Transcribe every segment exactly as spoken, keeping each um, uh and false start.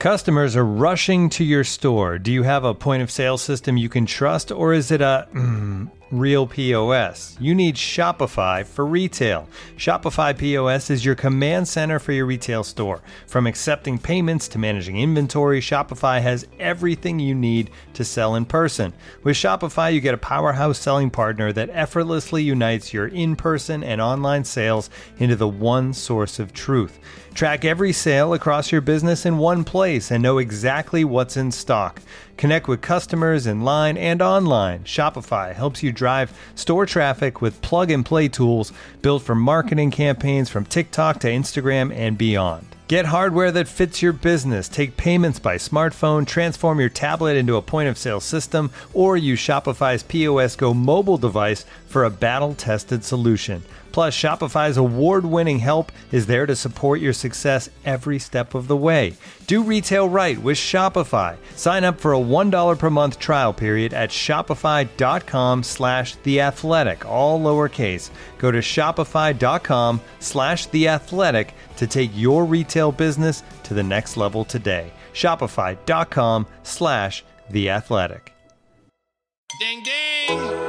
Customers are rushing to your store. Do you have a point of sale system you can trust, or is it a mm, real P O S? You need Shopify for retail. Shopify P O S is your command center for your retail store. From accepting payments to managing inventory, Shopify has everything you need to sell in person. With Shopify, you get a powerhouse selling partner that effortlessly unites your in-person and online sales into the one source of truth. Track every sale across your business in one place and know exactly what's in stock. Connect with customers in line and online. Shopify helps you drive store traffic with plug-and-play tools built for marketing campaigns from TikTok to Instagram and beyond. Get hardware that fits your business. Take payments by smartphone, transform your tablet into a point-of-sale system, or use Shopify's P O S Go mobile device for a battle-tested solution. Plus, Shopify's award-winning help is there to support your success every step of the way. Do retail right with Shopify. Sign up for a one dollar per month trial period at shopify.com slash theathletic, all lowercase. Go to shopify.com slash theathletic to take your retail business to the next level today. Shopify.com slash theathletic. Ding, ding!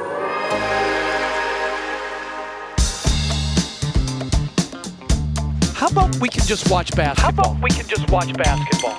How about we can just watch basketball? How about we can just watch basketball?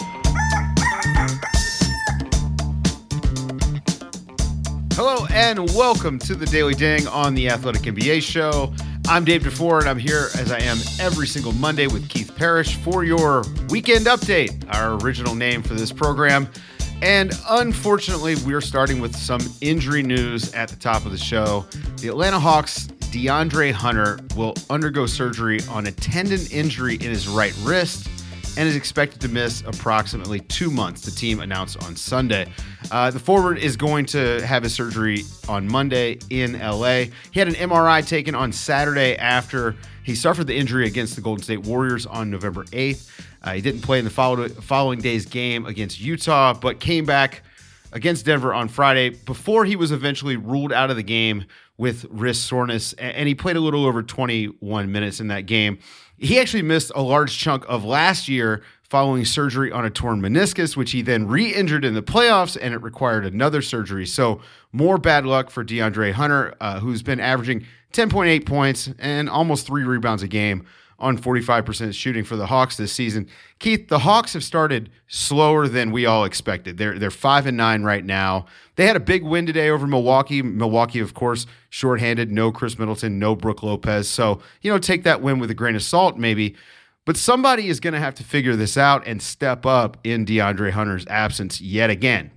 Hello and welcome to the Daily Ding on the Athletic N B A Show. I'm Dave DeFore, and I'm here as I am every single Monday with Keith Parrish for your Weekend Update, our original name for this program. And unfortunately, we're starting with some injury news at the top of the show. The Atlanta Hawks' DeAndre Hunter will undergo surgery on a tendon injury in his right wrist and is expected to miss approximately two months, the team announced on Sunday. Uh, the forward is going to have his surgery on Monday in L A. He had an M R I taken on Saturday after he suffered the injury against the Golden State Warriors on November eighth. Uh, he didn't play in the follow- following day's game against Utah, but came back against Denver on Friday before he was eventually ruled out of the game with wrist soreness, and he played a little over twenty-one minutes in that game. He actually missed a large chunk of last year following surgery on a torn meniscus, which he then re-injured in the playoffs, and it required another surgery. So more bad luck for DeAndre Hunter, uh, who's been averaging ten point eight points and almost three rebounds a game on forty-five percent shooting for the Hawks this season. Keith, the Hawks have started slower than we all expected. They're they're five and nine right now. They had a big win today over Milwaukee. Milwaukee, of course, shorthanded, no Chris Middleton, no Brook Lopez. So, you know, take that win with a grain of salt maybe. But somebody is going to have to figure this out and step up in DeAndre Hunter's absence yet again.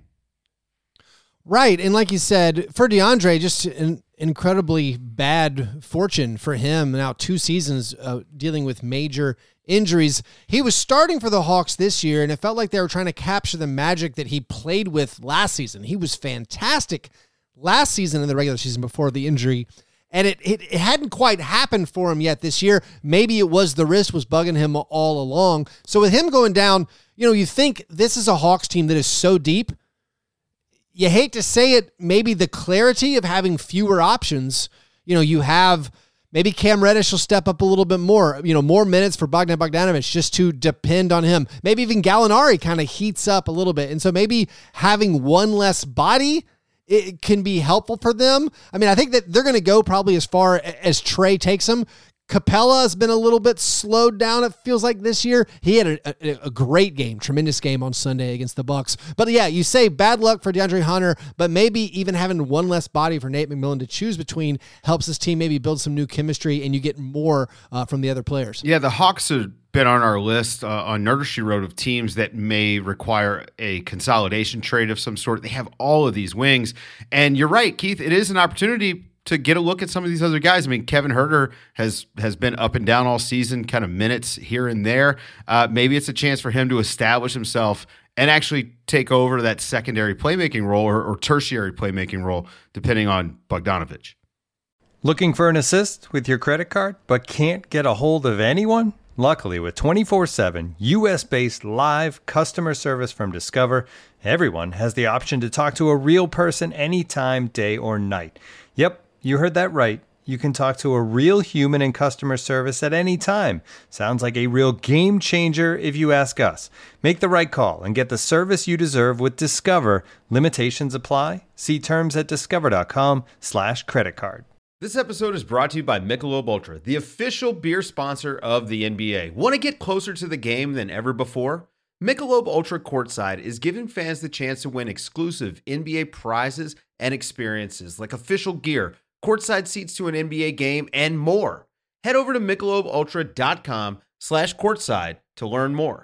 Right. And like you said, for DeAndre, just an incredibly bad fortune for him. Now two seasons uh, dealing with major injuries. He was starting for the Hawks this year, and it felt like they were trying to capture the magic that he played with last season. He was fantastic last season in the regular season before the injury, and it, it, it hadn't quite happened for him yet this year. Maybe it was the wrist was bugging him all along. So with him going down, you know, you think this is a Hawks team that is so deep. You hate to say it, maybe the clarity of having fewer options, you know, you have maybe Cam Reddish will step up a little bit more, you know, more minutes for Bogdan Bogdanović just to depend on him. Maybe even Gallinari kind of heats up a little bit. And so maybe having one less body, it can be helpful for them. I mean, I think that they're going to go probably as far as Trey takes them. Capella has been a little bit slowed down, it feels like, this year. He had a, a, a great game, tremendous game on Sunday against the Bucks. But yeah, you say bad luck for DeAndre Hunter, but maybe even having one less body for Nate McMillan to choose between helps this team maybe build some new chemistry and you get more uh, from the other players. Yeah, the Hawks have been on our list uh, on Nerder She Wrote of teams that may require a consolidation trade of some sort. They have all of these wings. And you're right, Keith, it is an opportunity to get a look at some of these other guys. I mean, Kevin Huerter has has been up and down all season, kind of minutes here and there. Uh, maybe it's a chance for him to establish himself and actually take over that secondary playmaking role or, or tertiary playmaking role, depending on Bogdanović. Looking for an assist with your credit card, but can't get a hold of anyone? Luckily, with twenty-four seven U S-based live customer service from Discover, everyone has the option to talk to a real person anytime, day or night. Yep, you heard that right. You can talk to a real human in customer service at any time. Sounds like a real game changer if you ask us. Make the right call and get the service you deserve with Discover. Limitations apply. See terms at discover.com slash credit card. This episode is brought to you by Michelob Ultra, the official beer sponsor of the N B A. Want to get closer to the game than ever before? Michelob Ultra Courtside is giving fans the chance to win exclusive N B A prizes and experiences like official gear, courtside seats to an N B A game, and more. Head over to michelobultra.com slash courtside to learn more.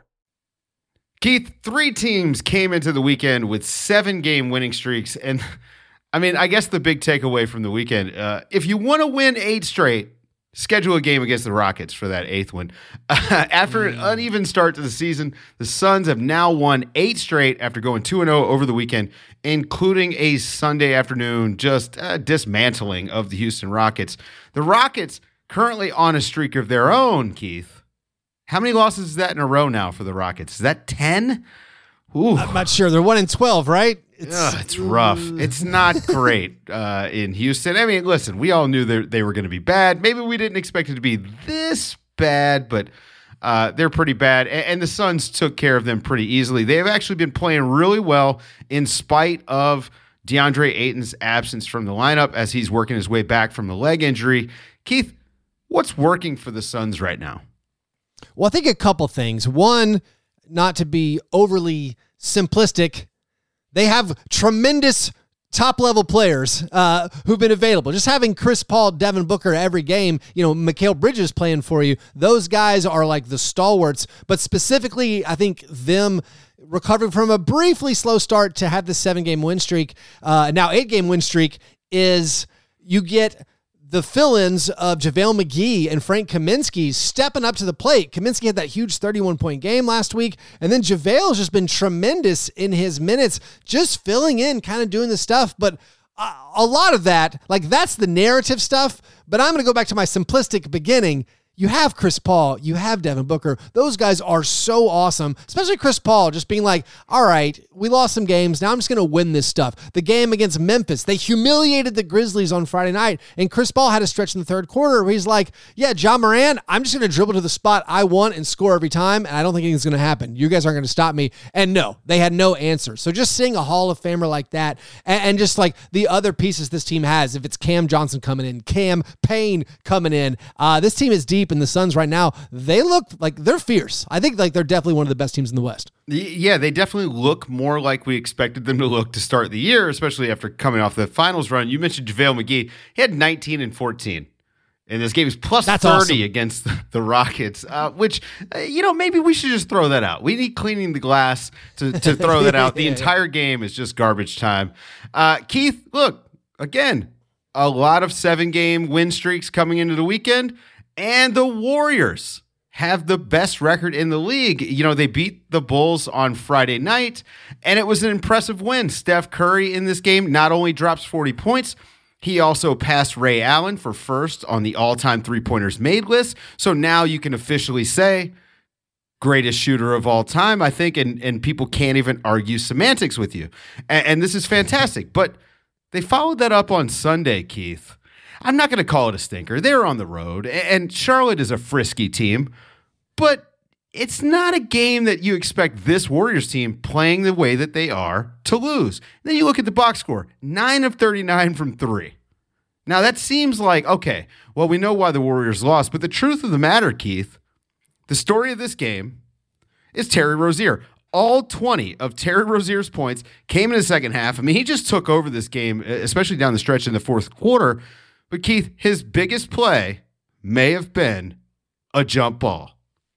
Keith, three teams came into the weekend with seven-game winning streaks, and I mean, I guess the big takeaway from the weekend, uh, if you want to win eight straight, schedule a game against the Rockets for that eighth one. Uh, after an uneven start to the season, the Suns have now won eight straight after going two and oh over the weekend, including a Sunday afternoon just uh, dismantling of the Houston Rockets. The Rockets currently on a streak of their own, Keith. How many losses is that in a row now for the Rockets? Is that ten? Ooh. I'm not sure. They're one and twelve, right? It's, Ugh, it's rough. It's not great uh, in Houston. I mean, listen, we all knew they were going to be bad. Maybe we didn't expect it to be this bad, but uh, they're pretty bad. And, and the Suns took care of them pretty easily. They have actually been playing really well in spite of DeAndre Ayton's absence from the lineup as he's working his way back from the leg injury. Keith, what's working for the Suns right now? Well, I think a couple things. One, not to be overly simplistic, they have tremendous top-level players uh, who've been available. Just having Chris Paul, Devin Booker every game, you know, Mikal Bridges playing for you, those guys are like the stalwarts. But specifically, I think them recovering from a briefly slow start to have the seven-game win streak, uh, now eight-game win streak, is you get the fill-ins of JaVale McGee and Frank Kaminsky stepping up to the plate. Kaminsky had that huge thirty-one point game last week, and then JaVale's just been tremendous in his minutes, just filling in, kind of doing the stuff. But uh, a lot of that, like that's the narrative stuff, but I'm going to go back to my simplistic beginning. You have Chris Paul, you have Devin Booker. Those guys are so awesome, especially Chris Paul just being like, all right, we lost some games. Now I'm just going to win this stuff. The game against Memphis, they humiliated the Grizzlies on Friday night, and Chris Paul had a stretch in the third quarter where he's like, yeah, Ja Morant, I'm just going to dribble to the spot I want and score every time, and I don't think anything's going to happen. You guys aren't going to stop me. And no, they had no answer. So just seeing a Hall of Famer like that, and, and just like the other pieces this team has, if it's Cam Johnson coming in, Cam Payne coming in, uh, this team is deep. And the Suns right now, they look like they're fierce. I think like they're definitely one of the best teams in the West. Yeah, they definitely look more like we expected them to look to start the year, especially after coming off the finals run. You mentioned JaVale McGee. He had nineteen and fourteen in this game. He's plus That's thirty awesome. Against the Rockets, uh, which, uh, you know, maybe we should just throw that out. We need cleaning the glass to, to throw that out. The yeah, entire yeah. game is just garbage time. Uh, Keith, look, again, a lot of seven-game win streaks coming into the weekend. And the Warriors have the best record in the league. You know, they beat the Bulls on Friday night, and it was an impressive win. Steph Curry in this game not only drops forty points, he also passed Ray Allen for first on the all-time three-pointers made list. So now you can officially say greatest shooter of all time, I think, and, and people can't even argue semantics with you. And, and this is fantastic. But they followed that up on Sunday, Keith. I'm not going to call it a stinker. They're on the road, and Charlotte is a frisky team, but it's not a game that you expect this Warriors team playing the way that they are to lose. Then you look at the box score, nine of thirty-nine from three. Now that seems like, okay, well, we know why the Warriors lost, but the truth of the matter, Keith, the story of this game is Terry Rozier. All twenty of Terry Rozier's points came in the second half. I mean, he just took over this game, especially down the stretch in the fourth quarter. But Keith, his biggest play may have been a jump ball.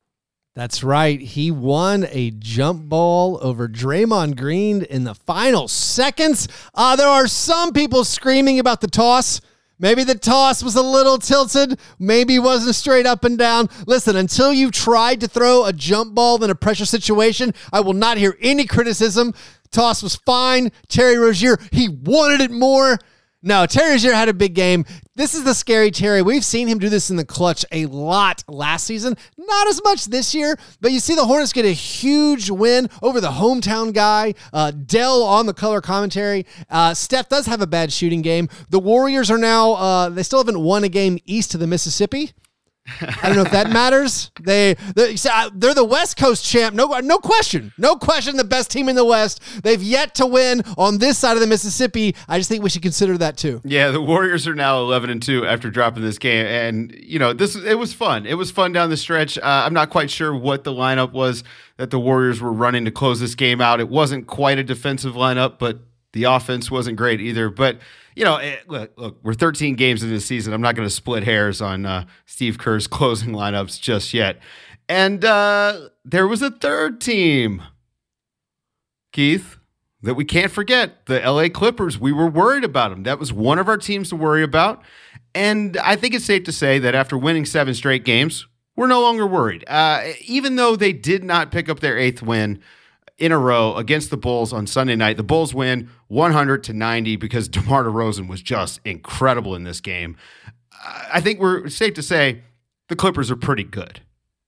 That's right. He won a jump ball over Draymond Green in the final seconds. Uh, there are some people screaming about the toss. Maybe the toss was a little tilted. Maybe it wasn't straight up and down. Listen, until you've tried to throw a jump ball in a pressure situation, I will not hear any criticism. Toss was fine. Terry Rozier, he wanted it more. No, Terry Rozier had a big game. This is the scary Terry. We've seen him do this in the clutch a lot last season. Not as much this year, but you see the Hornets get a huge win over the hometown guy. Uh, Dell on the color commentary. Uh, Steph does have a bad shooting game. The Warriors are now, uh, they still haven't won a game east of the Mississippi. I don't know if that matters. They they're, they're the West Coast champ. No, no question. No question. The best team in the West. They've yet to win on this side of the Mississippi. I just think we should consider that too. Yeah, the Warriors are now eleven and two after dropping this game, and you know this. It was fun. It was fun down the stretch. Uh, I'm not quite sure what the lineup was that the Warriors were running to close this game out. It wasn't quite a defensive lineup, but the offense wasn't great either. But you know, it, look, look, we're thirteen games into the season. I'm not going to split hairs on uh, Steve Kerr's closing lineups just yet. And uh, there was a third team, Keith, that we can't forget, the L A Clippers. We were worried about them. That was one of our teams to worry about. And I think it's safe to say that after winning seven straight games, we're no longer worried. Uh, even though they did not pick up their eighth win in a row against the Bulls on Sunday night. The Bulls win one hundred to ninety because DeMar DeRozan was just incredible in this game. I think we're safe to say the Clippers are pretty good.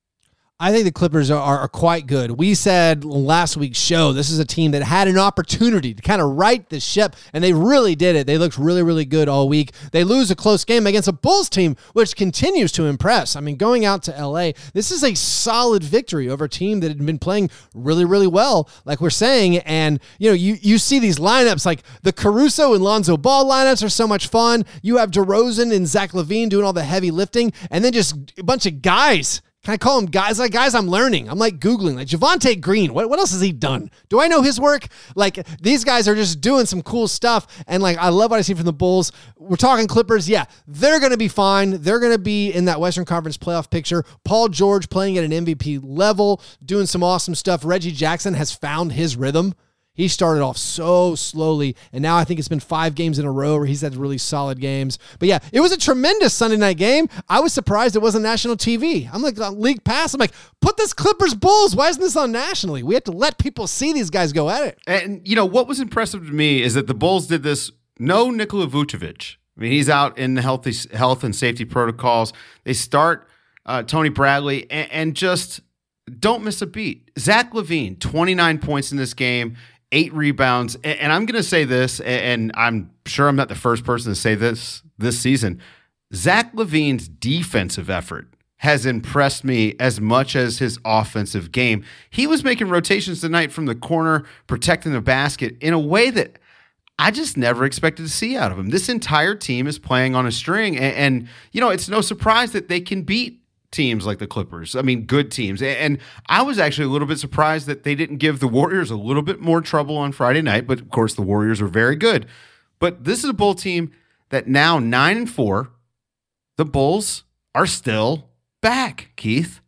I think the Clippers are, are quite good. We said last week's show, this is a team that had an opportunity to kind of right the ship, and they really did it. They looked really, really good all week. They lose a close game against a Bulls team, which continues to impress. I mean, going out to L A, this is a solid victory over a team that had been playing really, really well, like we're saying. And, you know, you, you see these lineups, like the Caruso and Lonzo Ball lineups are so much fun. You have DeRozan and Zach LaVine doing all the heavy lifting, and then just a bunch of guys. Can I call them guys? Like guys I'm learning. I'm like Googling. Like Javonte Green. What, what else has he done? Do I know his work? Like these guys are just doing some cool stuff. And like I love what I see from the Bulls. We're talking Clippers. Yeah, they're going to be fine. They're going to be in that Western Conference playoff picture. Paul George playing at an M V P level, doing some awesome stuff. Reggie Jackson has found his rhythm. He started off so slowly, and now I think it's been five games in a row where he's had really solid games. But yeah, it was a tremendous Sunday night game. I was surprised it wasn't national T V. I'm like on League Pass. I'm like, put this Clippers Bulls. Why isn't this on nationally? We have to let people see these guys go at it. And, you know, what was impressive to me is that the Bulls did this, no Nikola Vucevic. I mean, he's out in the healthy, health and safety protocols. They start uh, Tony Bradley and, and just don't miss a beat. Zach LaVine, twenty-nine points in this game. Eight rebounds, and I'm going to say this, and I'm sure I'm not the first person to say this this season. Zach LaVine's defensive effort has impressed me as much as his offensive game. He was making rotations tonight from the corner, protecting the basket in a way that I just never expected to see out of him. This entire team is playing on a string, and, and you know, it's no surprise that they can beat teams like the Clippers. I mean, good teams. And I was actually a little bit surprised that they didn't give the Warriors a little bit more trouble on Friday night. But of course, the Warriors are very good. But this is a Bull team that now nine and four, the Bulls are still back, Keith.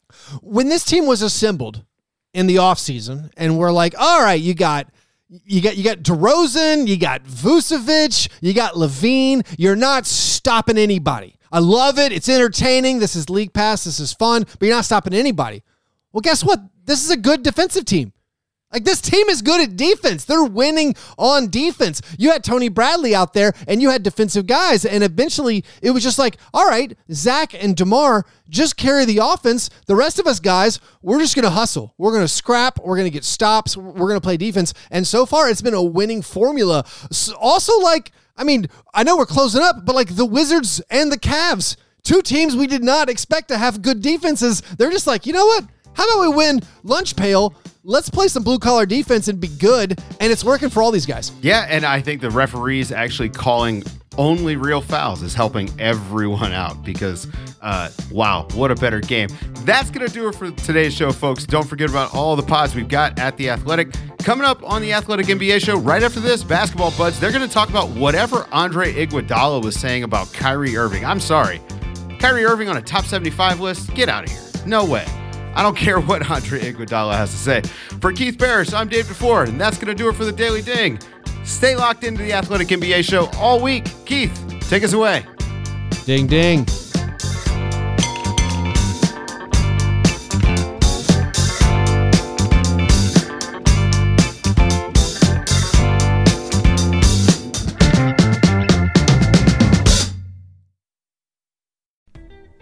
When this team was assembled in the offseason, and we're like, all right, you got You got you got DeRozan, you got Vucevic, you got LaVine. You're not stopping anybody. I love it. It's entertaining. This is League Pass. This is fun, but you're not stopping anybody. Well, guess what? This is a good defensive team. Like, this team is good at defense. They're winning on defense. You had Tony Bradley out there, and you had defensive guys, and eventually it was just like, all right, Zach and DeMar just carry the offense. The rest of us guys, we're just going to hustle. We're going to scrap. We're going to get stops. We're going to play defense. And so far, it's been a winning formula. Also, like, I mean, I know we're closing up, but like the Wizards and the Cavs, two teams we did not expect to have good defenses, they're just like, you know what? How about we win lunch pail? Let's play some blue-collar defense and be good, and it's working for all these guys. Yeah, and I think the referees actually calling only real fouls is helping everyone out because, uh, wow, what a better game. That's going to do it for today's show, folks. Don't forget about all the pods we've got at The Athletic. Coming up on The Athletic N B A show right after this, Basketball Buds, they're going to talk about whatever Andre Iguodala was saying about Kyrie Irving. I'm sorry. Kyrie Irving on a top seventy-five list? Get out of here. No way. I don't care what Andre Iguodala has to say. For Keith Parrish, I'm Dave DeFord, and that's going to do it for the Daily Ding. Stay locked into The Athletic N B A show all week. Keith, take us away. Ding, ding.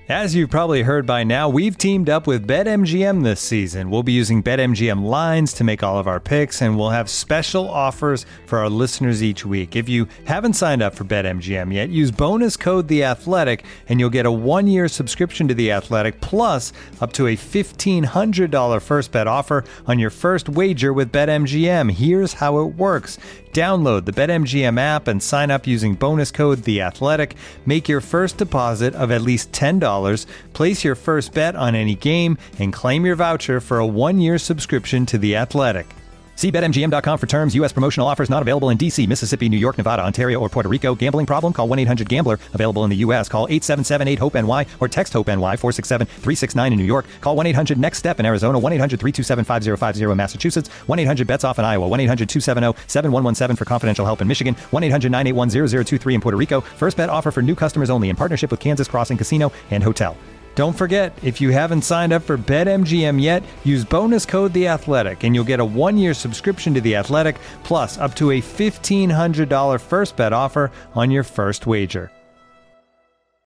As you've probably heard by now, we've teamed up with BetMGM this season. We'll be using BetMGM lines to make all of our picks, and we'll have special offers for our listeners each week. If you haven't signed up for BetMGM yet, use bonus code The Athletic, and you'll get a one-year subscription to The Athletic, plus up to a fifteen hundred dollars first bet offer on your first wager with BetMGM. Here's how it works. Download the BetMGM app and sign up using bonus code The Athletic. Make your first deposit of at least ten dollars, place your first bet on any game, and claim your voucher for a one-year subscription to The Athletic. See Bet M G M dot com for terms. U S promotional offers not available in D C, Mississippi, New York, Nevada, Ontario, or Puerto Rico. Gambling problem? Call one eight hundred gambler. Available in the U S. Call eight seven seven eight hope N Y or text HOPE-NY four six seven three six nine in New York. Call one eight hundred next step in Arizona. one eight hundred three two seven five zero five zero in Massachusetts. one eight hundred bets off in Iowa. one eight hundred two seven zero seven one one seven for confidential help in Michigan. one eight hundred nine eight one zero zero two three in Puerto Rico. First bet offer for new customers only in partnership with Kansas Crossing Casino and Hotel. Don't forget, if you haven't signed up for BetMGM yet, use bonus code The Athletic, and you'll get a one-year subscription to The Athletic, plus up to a fifteen hundred dollars first bet offer on your first wager.